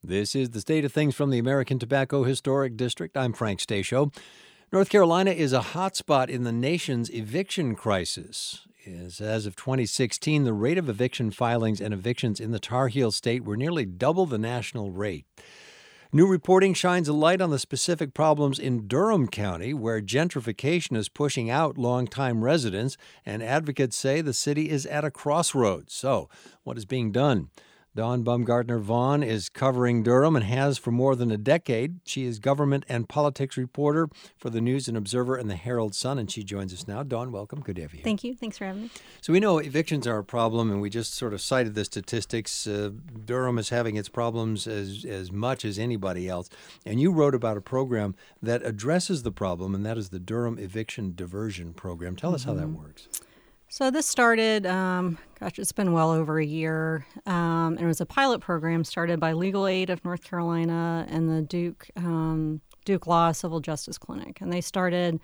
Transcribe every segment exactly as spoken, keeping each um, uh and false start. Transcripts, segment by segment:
This is the State of Things from the American Tobacco Historic District. I'm Frank Stasio. North Carolina is a hotspot in the nation's eviction crisis. As of twenty sixteen, the rate of eviction filings and evictions in the Tar Heel State were nearly double the national rate. New reporting shines a light on the specific problems in Durham County, where gentrification is pushing out longtime residents, and advocates say the city is at a crossroads. So, what is being done? Dawn Baumgartner-Vaughn is covering Durham and has for more than a decade. She is government and politics reporter for the News and Observer and the Herald Sun, and she joins us now. Dawn, welcome. Good to have you here. Thank you. Thanks for having me. So we know evictions are a problem, and we just sort of cited the statistics. Uh, Durham is having its problems as, as much as anybody else. And you wrote about a program that addresses the problem, and that is the Durham Eviction Diversion Program. Tell mm-hmm. us how that works. So this started, um, gosh, it's been well over a year, um, and it was a pilot program started by Legal Aid of North Carolina and the Duke um, Duke Law Civil Justice Clinic, and they started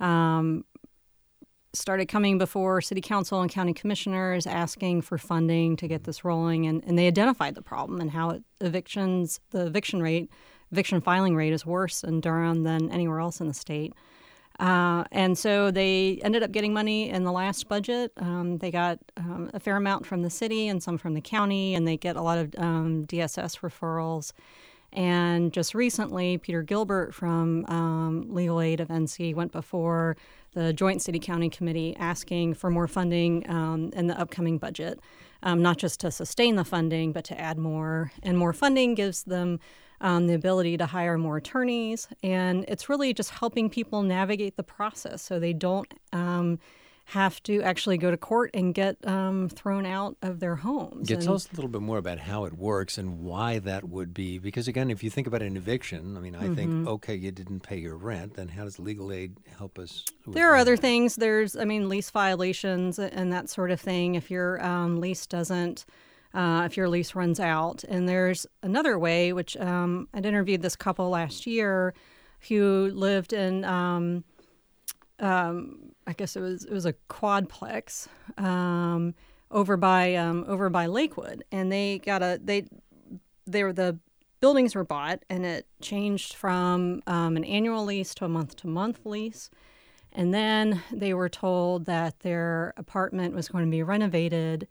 um, started coming before City Council and County Commissioners asking for funding to get this rolling, and, and they identified the problem and how it, evictions, the eviction rate, eviction filing rate is worse in Durham than anywhere else in the state. Uh, and so they ended up getting money in the last budget. Um, they got um, a fair amount from the city and some from the county, and they get a lot of um, D S S referrals. And just recently, Peter Gilbert from um, Legal Aid of N C went before the Joint City-County Committee asking for more funding um, in the upcoming budget, um, not just to sustain the funding, but to add more. And more funding gives them Um, the ability to hire more attorneys, and it's really just helping people navigate the process so they don't um, have to actually go to court and get um, thrown out of their homes. Yeah, and, tell us a little bit more about how it works and why that would be, because again, if you think about an eviction, I mean, I mm-hmm. think, okay, you didn't pay your rent, then how does legal aid help us? There are that? other things. There's, I mean, lease violations and that sort of thing. If your um, lease doesn't Uh, if your lease runs out. And there's another way, which um, I'd interviewed this couple last year who lived in, um, um, I guess it was it was a quadplex um, over by um, over by Lakewood, and they got a they they were the buildings were bought, and it changed from um, an annual lease to a month to month lease. And then they were told that their apartment was going to be renovated,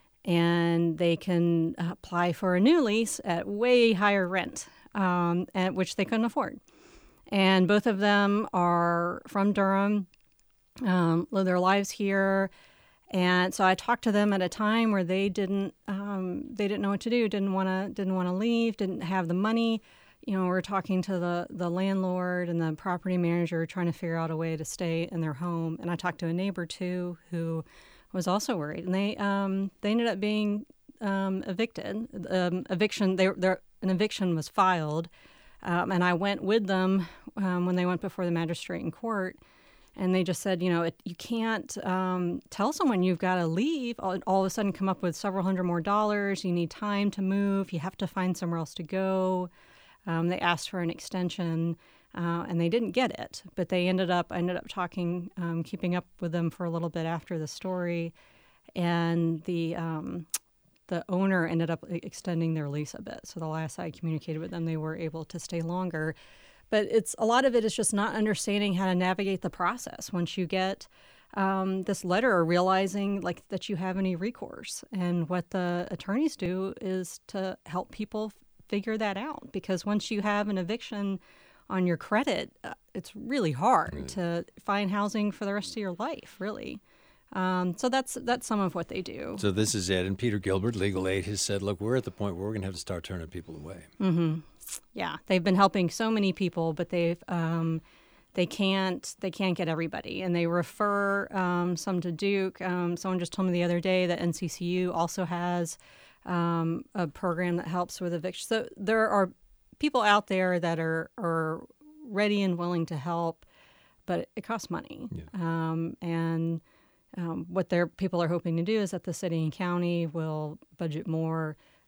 and they can apply for a new lease at way higher rent, um, at which they couldn't afford. And both of them are from Durham, um, live their lives here, and so I talked to them at a time where they didn't um, they didn't know what to do, didn't want to didn't want to leave, didn't have the money. You know, we're talking to the the landlord and the property manager, trying to figure out a way to stay in their home. And I talked to a neighbor too who was also worried, and they um, they ended up being um, evicted. Um, eviction, they, an eviction was filed, um, and I went with them um, when they went before the magistrate in court, and they just said, you know, it, you can't um, tell someone you've got to leave, all, all of a sudden come up with several hundred more dollars. You need time to move. You have to find somewhere else to go. Um, they asked for an extension. Uh, and they didn't get it, but they ended up, I ended up talking, um, keeping up with them for a little bit after the story, and the um, the owner ended up extending their lease a bit. So the last I communicated with them, they were able to stay longer. But it's a lot of it is just not understanding how to navigate the process once you get um, this letter, realizing like that you have any recourse. And what the attorneys do is to help people figure that out, because once you have an eviction on your credit, uh, it's really hard right. to find housing for the rest of your life, really. Um, so that's that's some of what they do. So this is it. And Peter Gilbert, Legal Aid, has said, look, we're at the point where we're going to have to start turning people away. Mm-hmm. Yeah, they've been helping so many people, but they've um, they can't they can't get everybody, and they refer um, some to Duke. Um, someone just told me the other day that N C C U also has um, a program that helps with eviction. So there are people out there that are, are ready and willing to help, but it costs money. Yeah. Um, and um, what their people are hoping to do is that the city and county will budget more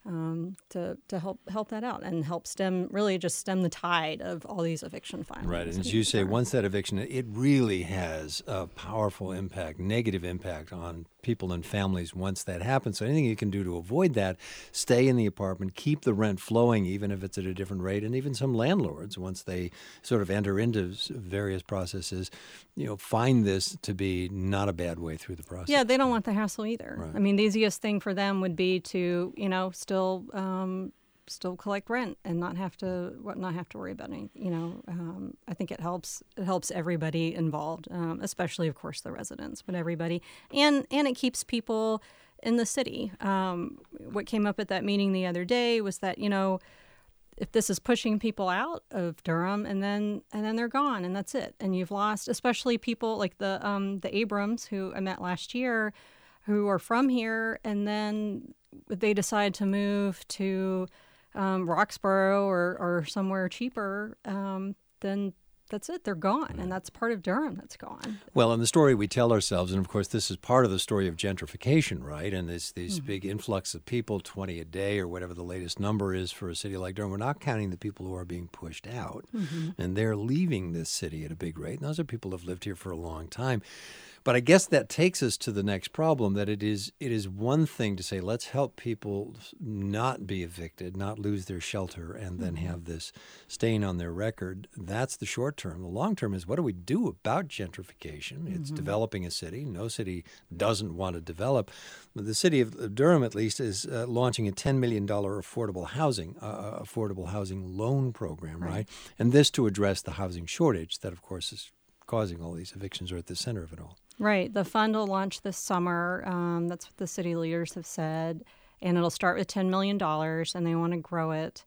um, to to help help that out and help stem really just stem the tide of all these eviction filings. Right, and as you say, once that eviction, it really has a powerful impact, negative impact on people and families once that happens. So anything you can do to avoid that, stay in the apartment, keep the rent flowing, even if it's at a different rate. And even some landlords, once they sort of enter into various processes, you know, find this to be not a bad way through the process. Yeah, they don't want the hassle either. Right. I mean, the easiest thing for them would be to, you know, still um, still collect rent and not have to not have to worry about anything. You know, um, I think it helps it helps everybody involved, um, especially of course the residents, but everybody, and and it keeps people in the city. Um, what came up at that meeting the other day was that, you know, if this is pushing people out of Durham and then and then they're gone and that's it, and you've lost, especially people like the um, the Abrams who I met last year, who are from here, and then they decide to move to um, Roxborough or, or somewhere cheaper, um, then that's it. They're gone, and that's part of Durham that's gone. Well, and the story we tell ourselves, and of course this is part of the story of gentrification, right? And this these Mm-hmm. big influx of people, twenty a day or whatever the latest number is for a city like Durham. We're not counting the people who are being pushed out, Mm-hmm. and they're leaving this city at a big rate. And those are people who have lived here for a long time. But I guess that takes us to the next problem, that it is it is one thing to say, let's help people not be evicted, not lose their shelter, and then have this stain on their record. That's the short term. The long term is, what do we do about gentrification? It's developing a city. No city doesn't want to develop. The city of Durham, at least, is uh, launching a ten million dollars affordable housing uh, affordable housing loan program, right. right? And this to address the housing shortage that, of course, is causing all these evictions, are at the center of it all. Right. The fund will launch this summer. Um, that's what the city leaders have said. And it'll start with ten million dollars, and they want to grow it.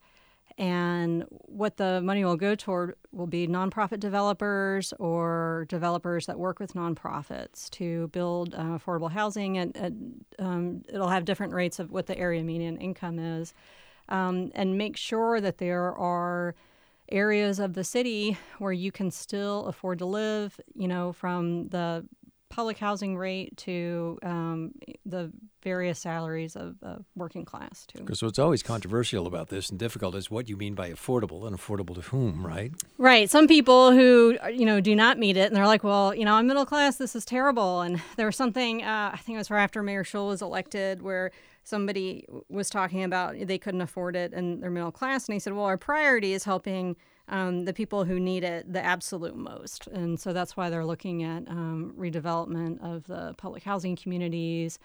And what the money will go toward will be nonprofit developers or developers that work with nonprofits to build uh, affordable housing. And, and um, it'll have different rates of what the area median income is, um, and make sure that there are areas of the city where you can still afford to live, you know, from the public housing rate to um, the various salaries of uh, working class, too. Because what's always controversial about this and difficult is what you mean by affordable, and affordable to whom, right? Right. Some people who, you know, do not meet it, and they're like, well, you know, I'm middle class, this is terrible. And there was something, uh, I think it was right after Mayor Schul was elected, where somebody was talking about they couldn't afford it and they're middle class. And he said, well, our priority is helping Um, the people who need it the absolute most. And so that's why they're looking at um, redevelopment of the public housing communities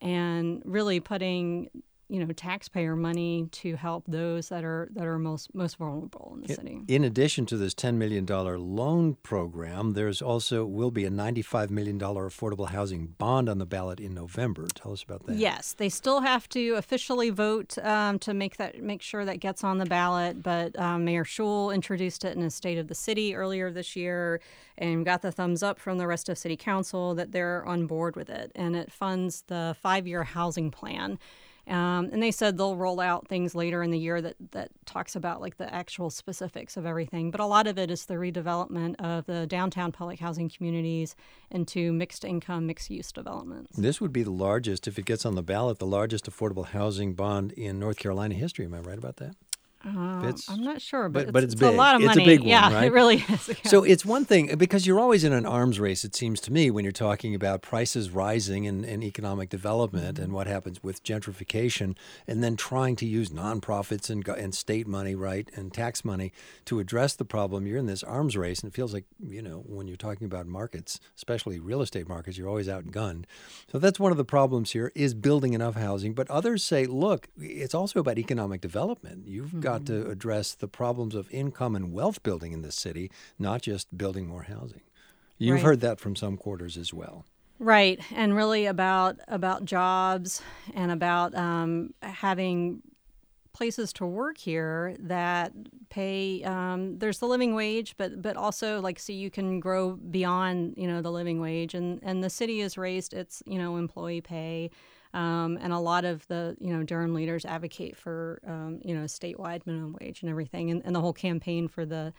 and really putting, you know, taxpayer money to help those that are that are most most vulnerable in the in, city. In addition to this ten million dollars loan program, there's also will be a ninety-five million dollars affordable housing bond on the ballot in November. Tell us about that. Yes, they still have to officially vote um, to make that make sure that gets on the ballot. But um, Mayor Schul introduced it in his State of the City earlier this year and got the thumbs up from the rest of City Council that they're on board with it. And it funds the five-year housing plan. Um, and they said they'll roll out things later in the year that, that talks about like the actual specifics of everything. But a lot of it is the redevelopment of the downtown public housing communities into mixed income, mixed use developments. This would be the largest, if it gets on the ballot, the largest affordable housing bond in North Carolina history. Am I right about that? Uh, I'm not sure, but, but, it's, but it's, it's big. a lot of it's money. a big one, yeah, right? It really is. Yeah. So it's one thing, because you're always in an arms race, it seems to me, when you're talking about prices rising and, and economic development Mm-hmm. and what happens with gentrification, and then trying to use nonprofits and, go- and state money, right, and tax money to address the problem. You're in this arms race, and it feels like, you know, when you're talking about markets, especially real estate markets, you're always outgunned. So that's one of the problems here, is building enough housing. But others say, look, it's also about economic development. You've mm-hmm. got to address the problems of income and wealth building in this city, not just building more housing. You've Right. heard that from some quarters as well. Right, and really about about jobs and about um, having places to work here that pay. Um, there's the living wage, but but also like so you can grow beyond you know the living wage, and and the city has raised its you know employee pay. Um, and a lot of the, you know, Durham leaders advocate for, um, you know, statewide minimum wage and everything, and, and the whole campaign for the,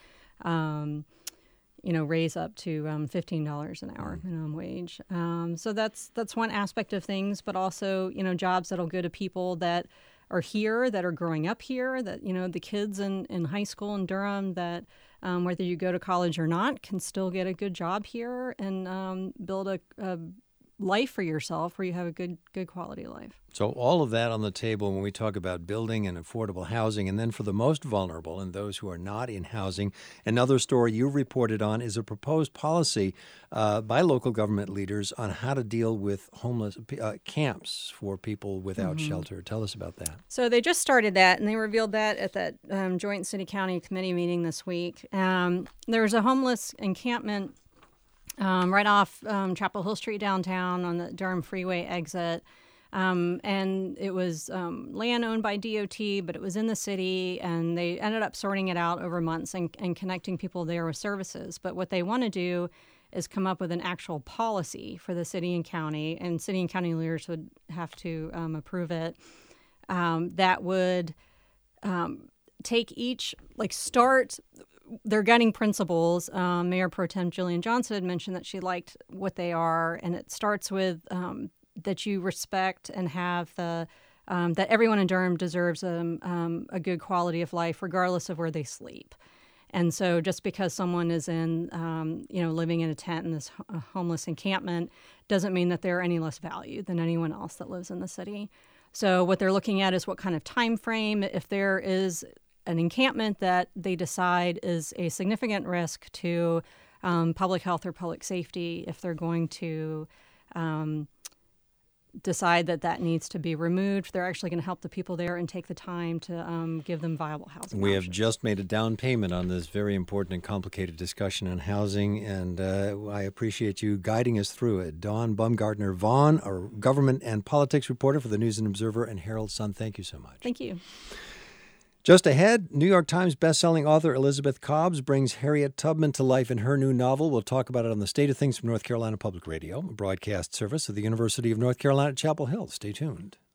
um, you know, raise up to um, fifteen dollars an hour minimum wage. Um, so that's that's one aspect of things, but also, you know, jobs that'll go to people that are here, that are growing up here, that, you know, the kids in, in high school in Durham that um, whether you go to college or not can still get a good job here and um, build a, a life for yourself where you have a good good quality life. So all of that on the table when we talk about building and affordable housing. And then for the most vulnerable and those who are not in housing, another story you reported on is a proposed policy uh, by local government leaders on how to deal with homeless uh, camps for people without mm-hmm. shelter. Tell us about that. So they just started that, and they revealed that at that um, joint city-county committee meeting this week. Um, there was a homeless encampment Um, right off um, Chapel Hill Street downtown on the Durham Freeway exit. Um, and it was um, land owned by D O T, but it was in the city, and they ended up sorting it out over months and, and connecting people there with services. But what they want to do is come up with an actual policy for the city and county, and city and county leaders would have to um, approve it, um, that would um, take each, like start... Their guiding principles. Um, Mayor Pro Tem Jillian Johnson had mentioned that she liked what they are, and it starts with um, that you respect and have the um, that everyone in Durham deserves um, um, a good quality of life, regardless of where they sleep. And so, just because someone is in, um, you know, living in a tent in this homeless encampment, doesn't mean that they're any less valued than anyone else that lives in the city. So, what they're looking at is what kind of time frame, if there is an encampment that they decide is a significant risk to um, public health or public safety, if they're going to um, decide that that needs to be removed, they're actually going to help the people there and take the time to um, give them viable housing We options. have just made a down payment on this very important and complicated discussion on housing, and uh, I appreciate you guiding us through it. Dawn Baumgartner-Vaughn, our government and politics reporter for the News and Observer and Herald Sun, thank you so much. Thank you. Just ahead, New York Times bestselling author Elizabeth Cobbs brings Harriet Tubman to life in her new novel. We'll talk about it on the State of Things from North Carolina Public Radio, a broadcast service of the University of North Carolina at Chapel Hill. Stay tuned.